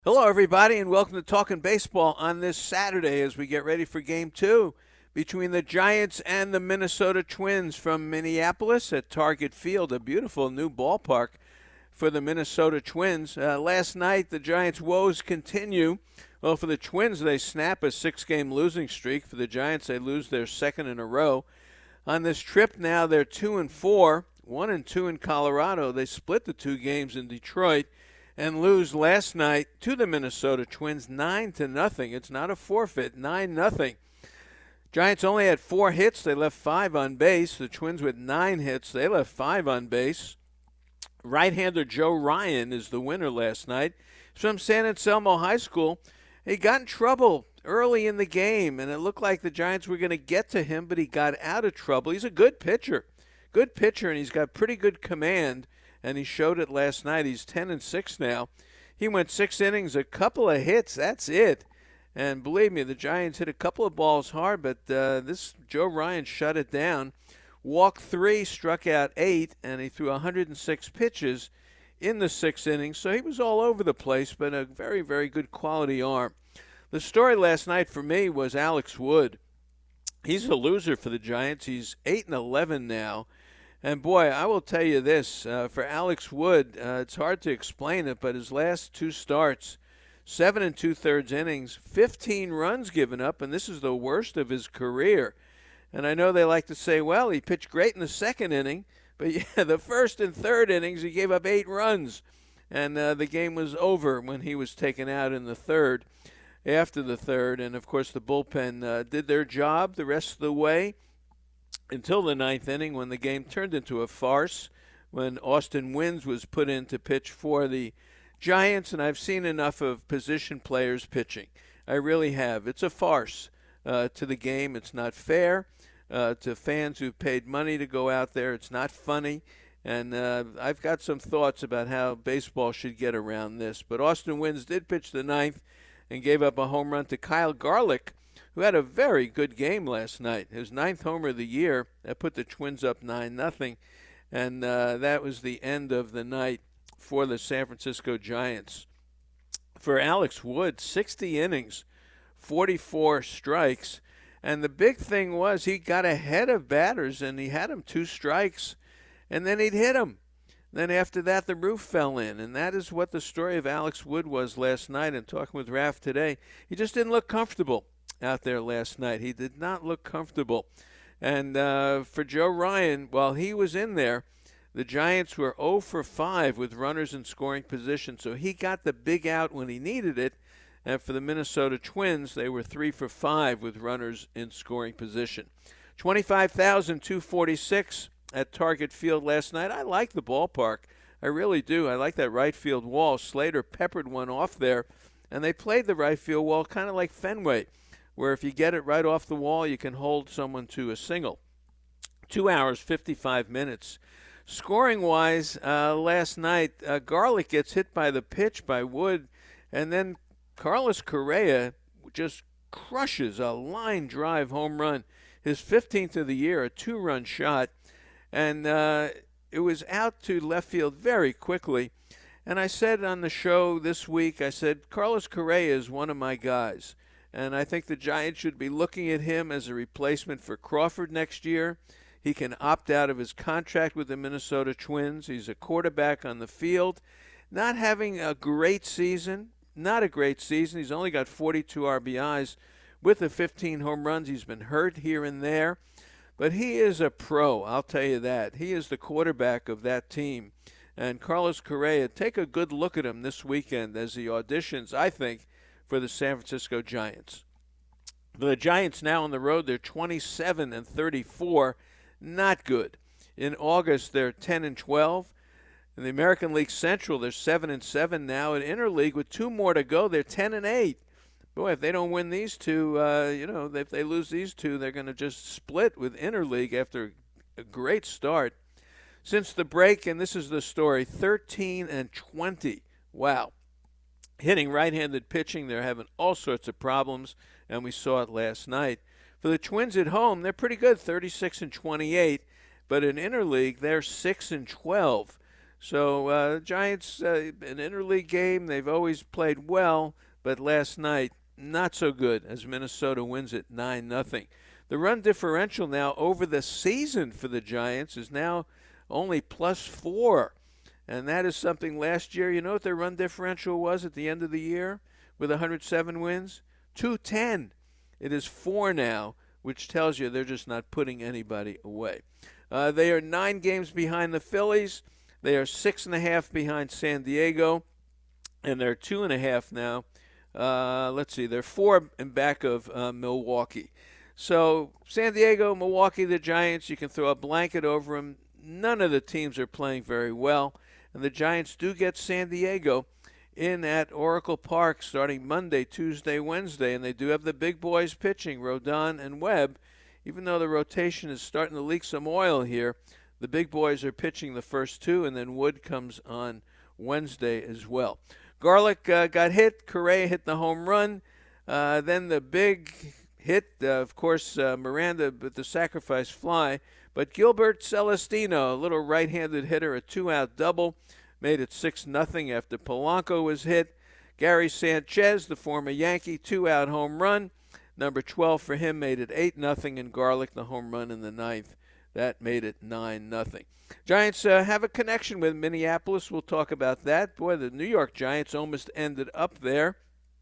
Hello, everybody, and welcome to Talking Baseball on this Saturday as we get ready for Game 2 between the Giants and the Minnesota Twins from Minneapolis at Target Field, a beautiful new ballpark for the Minnesota Twins. Last night, the Giants' woes continue. Well, for the Twins, they snap a six-game losing streak. For the Giants, they lose their second in a row. On this trip now, they're 2-4, 1-2 in Colorado. They split the two games in Detroit and lose last night to the Minnesota Twins 9-0. It's not a forfeit, 9-0. Giants only had 4 hits. They left 5 on base. The Twins with 9 hits. They left 5 on base. Right-hander Joe Ryan is the winner last night. He's from San Anselmo High School. He got in trouble early in the game, and it looked like the Giants were going to get to him, but he got out of trouble. He's a good pitcher, and he's got pretty good command, and he showed it last night. He's 10-6 now. He went 6 innings, a couple of hits. That's it. And believe me, the Giants hit a couple of balls hard, but this Joe Ryan shut it down. Walked 3, struck out 8, and he threw 106 pitches in the 6 innings. So he was all over the place, but a very, very good quality arm. The story last night for me was Alex Wood. He's a loser for the Giants. He's 8-11 now. And boy, I will tell you this, for Alex Wood, it's hard to explain it, but his last 2 starts, 7 2/3 innings, 15 runs given up, and this is the worst of his career. And I know they like to say, well, he pitched great in the second inning, but yeah, the first and third innings, he gave up 8 runs. And the game was over when he was taken out in the third, after the third. And, of course, the bullpen did their job the rest of the way until the 9th inning when the game turned into a farce, when Austin Wynns was put in to pitch for the Giants. And I've seen enough of position players pitching. I really have. It's a farce to the game. It's not fair to fans who've paid money to go out there. It's not funny. And I've got some thoughts about how baseball should get around this. But Austin Wynns did pitch the 9th and gave up a home run to Kyle Garlick, who had a very good game last night. His 9th homer of the year. That put the Twins up 9-0. And that was the end of the night for the San Francisco Giants. For Alex Wood, 60 innings, 44 strikes. And the big thing was he got ahead of batters, and he had them 2 strikes, and then he'd hit them. Then after that, the roof fell in, and that is what the story of Alex Wood was last night. And talking with Raf today, he just didn't look comfortable out there last night. He did not look comfortable. And for Joe Ryan, while he was in there, the Giants were 0 for 5 with runners in scoring position, so he got the big out when he needed it. And for the Minnesota Twins, they were 3 for 5 with runners in scoring position. 25,246 at Target Field last night. I like the ballpark. I really do. I like that right field wall. Slater peppered one off there, and they played the right field wall kind of like Fenway, where if you get it right off the wall, you can hold someone to a single. 2 hours, 55 minutes. Scoring-wise, last night, Garlick gets hit by the pitch by Wood, and then Carlos Correa just crushes a line drive home run, his 15th of the year, a 2-run shot, and it was out to left field very quickly. And I said on the show this week, I said, Carlos Correa is one of my guys, and I think the Giants should be looking at him as a replacement for Crawford next year. He can opt out of his contract with the Minnesota Twins. He's a quarterback on the field, not having a great season. Not a great season. He's only got 42 RBIs with the 15 home runs. He's been hurt here and there. But he is a pro, I'll tell you that. He is the quarterback of that team. And Carlos Correa, take a good look at him this weekend as he auditions, I think, for the San Francisco Giants. The Giants now on the road, they're 27-34. Not good. In August, they're 10-12. In the American League Central, they're 7-7 now. In Interleague, with 2 more to go, they're 10-8. Boy, if they don't win these 2, if they lose these 2, they're going to just split with Interleague after a great start. Since the break, and this is the story, 13-20. Wow. Hitting right-handed pitching, they're having all sorts of problems, and we saw it last night. For the Twins at home, they're pretty good, 36-28. But in Interleague, they're 6-12. So Giants, an interleague game, they've always played well, but last night, not so good as Minnesota wins it 9-0. The run differential now over the season for the Giants is now only +4. And that is something last year, you know what their run differential was at the end of the year with 107 wins? 210. It is 4 now, which tells you they're just not putting anybody away. They are 9 games behind the Phillies. They are 6.5 behind San Diego, and they're 2.5 now. Let's see, they're 4 in back of Milwaukee. So San Diego, Milwaukee, the Giants, you can throw a blanket over them. None of the teams are playing very well, and the Giants do get San Diego in at Oracle Park starting Monday, Tuesday, Wednesday, and they do have the big boys pitching, Rodon and Webb. Even though the rotation is starting to leak some oil here, the big boys are pitching the first 2, and then Wood comes on Wednesday as well. Garlick got hit. Correa hit the home run. Then the big hit, of course, Miranda with the sacrifice fly. But Gilbert Celestino, a little right-handed hitter, a 2-out double, made it 6-0 after Polanco was hit. Gary Sanchez, the former Yankee, 2-out home run. Number 12 for him made it 8-0, and Garlick, the home run in the 9th. That made it 9-0. Giants have a connection with Minneapolis. We'll talk about that. Boy, the New York Giants almost ended up there.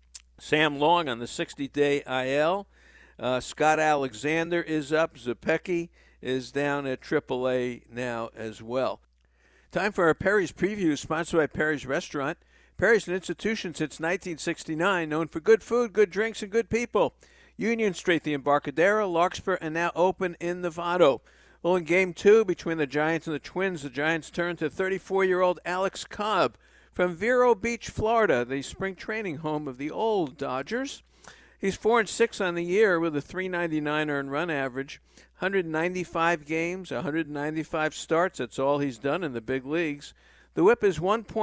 Sam Long on the 60-day IL. Scott Alexander is up. Zepecki is down at AAA now as well. Time for our Perry's Preview, sponsored by Perry's Restaurant. Perry's an institution since 1969, known for good food, good drinks, and good people. Union Street, the Embarcadero, Larkspur, and now open in Novato. Well, in Game 2 between the Giants and the Twins, the Giants turned to 34-year-old Alex Cobb from Vero Beach, Florida, the spring training home of the old Dodgers. He's 4-6 on the year with a .399 earned run average, 195 games, 195 starts. That's all he's done in the big leagues. The whip is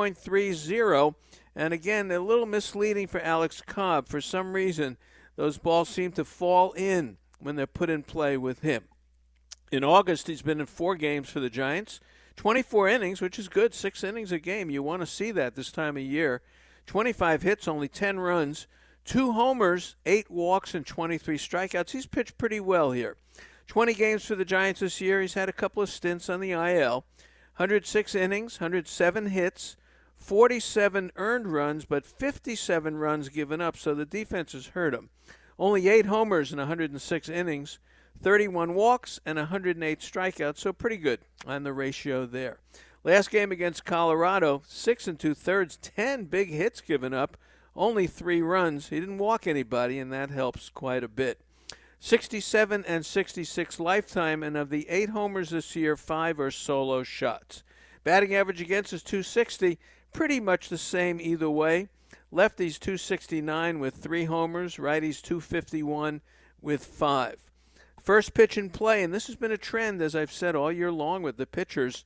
1.30, and again, a little misleading for Alex Cobb. For some reason, those balls seem to fall in when they're put in play with him. In August, he's been in 4 games for the Giants, 24 innings, which is good, 6 innings a game. You want to see that this time of year. 25 hits, only 10 runs, 2 homers, 8 walks, and 23 strikeouts. He's pitched pretty well here. 20 games for the Giants this year. He's had a couple of stints on the IL. 106 innings, 107 hits, 47 earned runs, but 57 runs given up, so the defense has hurt him. Only 8 homers in 106 innings, 31 walks, and 108 strikeouts, so pretty good on the ratio there. Last game against Colorado, 6 2/3, 10 big hits given up, only 3 runs. He didn't walk anybody, and that helps quite a bit. 67 and 66 lifetime, and of the 8 homers this year, 5 are solo shots. Batting average against is .260, pretty much the same either way. Lefties .269 with 3 homers, righties .251 with 5. First pitch in play, and this has been a trend, as I've said, all year long with the pitchers.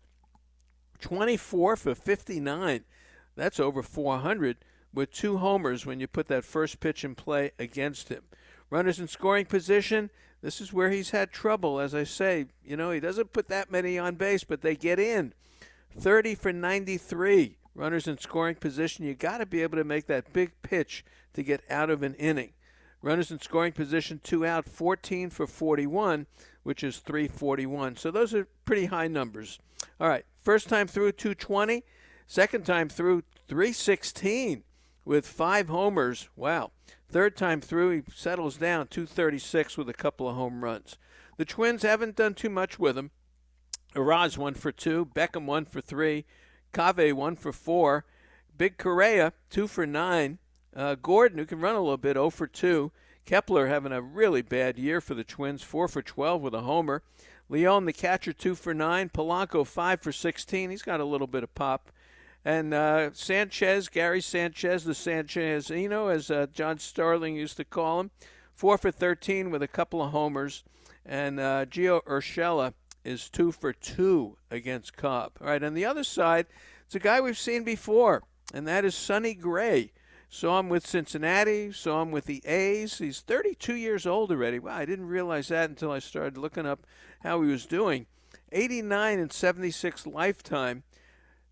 24 for 59. That's over 400 with 2 homers when you put that first pitch in play against him. Runners in scoring position, this is where he's had trouble. As I say, you know, he doesn't put that many on base, but they get in. 30 for 93. Runners in scoring position, you got to be able to make that big pitch to get out of an inning. Runners in scoring position, 2 out, 14 for 41, which is .341. So those are pretty high numbers. All right, first time through, 220. Second time through, 316 with 5 homers. Wow. Third time through, he settles down, 236 with a couple of home runs. The Twins haven't done too much with him. Araz 1 for 2, Beckham 1 for 3, Cave 1 for 4, Big Correa 2 for 9, Gordon, who can run a little bit, 0 for 2. Kepler having a really bad year for the Twins, 4 for 12 with a homer. Leon, the catcher, 2 for 9. Polanco, 5 for 16. He's got a little bit of pop. And Sanchez, Gary Sanchez, the Sanchezino, as John Starling used to call him, 4 for 13 with a couple of homers. And Gio Urshela is 2 for 2 against Cobb. All right, on the other side, it's a guy we've seen before, and that is Sonny Gray. Saw him with Cincinnati, saw him with the A's. He's 32 years old already. Wow, I didn't realize that until I started looking up how he was doing. 89 and 76 lifetime.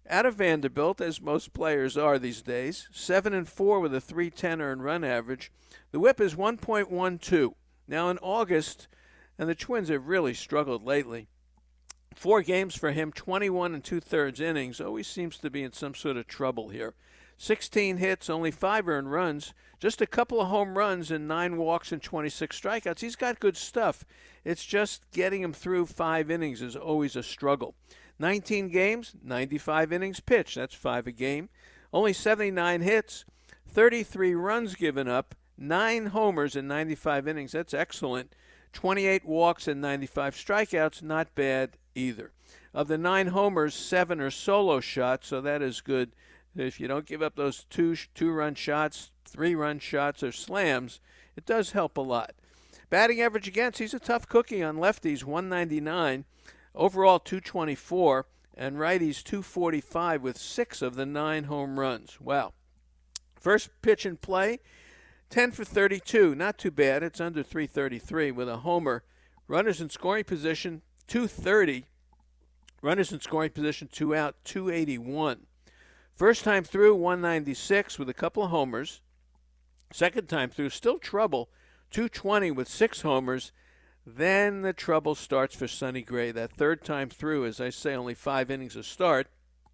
out of Vanderbilt, as most players are these days. 7-4 with a 3.10 earned run average. The WHIP is 1.12. Now in August, and the Twins have really struggled lately. 4 games for him, 21 2/3 innings. Always seems to be in some sort of trouble here. 16 hits, only 5 earned runs, just a couple of home runs and 9 walks and 26 strikeouts. He's got good stuff. It's just getting him through 5 innings is always a struggle. 19 games, 95 innings pitched. That's 5 a game. Only 79 hits, 33 runs given up, 9 homers in 95 innings. That's excellent. 28 walks and 95 strikeouts. Not bad either. Of the 9 homers, 7 are solo shots, so that is good. If you don't give up those two-run shots, 3-run shots, or slams, it does help a lot. Batting average against, he's a tough cookie on lefties, 199. Overall, 224. And righties, 245 with 6 of the 9 home runs. Wow. First pitch in play, 10 for 32. Not too bad. It's under 333 with a homer. Runners in scoring position, 230. Runners in scoring position, 2 out, 281. First time through, 196 with a couple of homers. Second time through, still trouble, 220 with 6 homers. Then the trouble starts for Sonny Gray. That third time through, as I say, only 5 innings a start.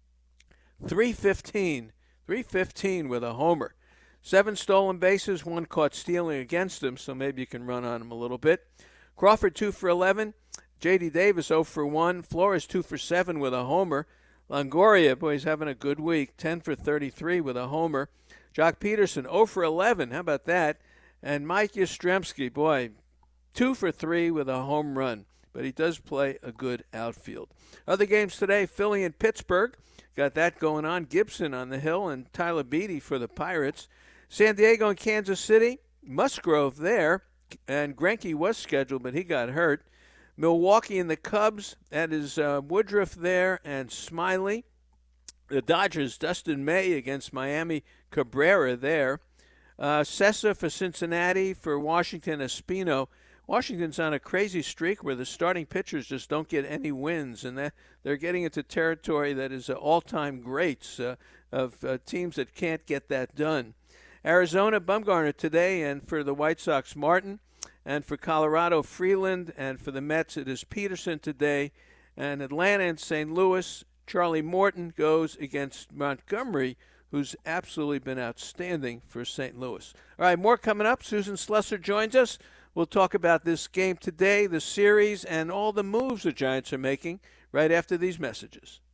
315 with a homer. 7 stolen bases, 1 caught stealing against him, so maybe you can run on him a little bit. Crawford 2 for 11. J.D. Davis 0 for 1. Flores 2 for 7 with a homer. Longoria, boy, he's having a good week, 10 for 33 with a homer. Jock Peterson 0 for 11. How about that? And Mike Yastrzemski, boy, 2 for 3 with a home run. But he does play a good outfield. Other games today, Philly and Pittsburgh. Got that going on. Gibson on the hill and Tyler Beatty for the Pirates. San Diego and Kansas City. Musgrove there. And Greinke was scheduled, but he got hurt. Milwaukee and the Cubs. That is Woodruff there and Smiley. The Dodgers, Dustin May against Miami. Cabrera there. Sessa for Cincinnati. For Washington, Espino. Washington's on a crazy streak where the starting pitchers just don't get any wins, and they're getting into territory that is all-time greats of teams that can't get that done. Arizona, Bumgarner today, and for the White Sox, Martin. And for Colorado, Freeland. And for the Mets, it is Peterson today. And Atlanta and St. Louis, Charlie Morton goes against Montgomery, who's absolutely been outstanding for St. Louis. All right, more coming up. Susan Slusser joins us. We'll talk about this game today, the series, and all the moves the Giants are making right after these messages.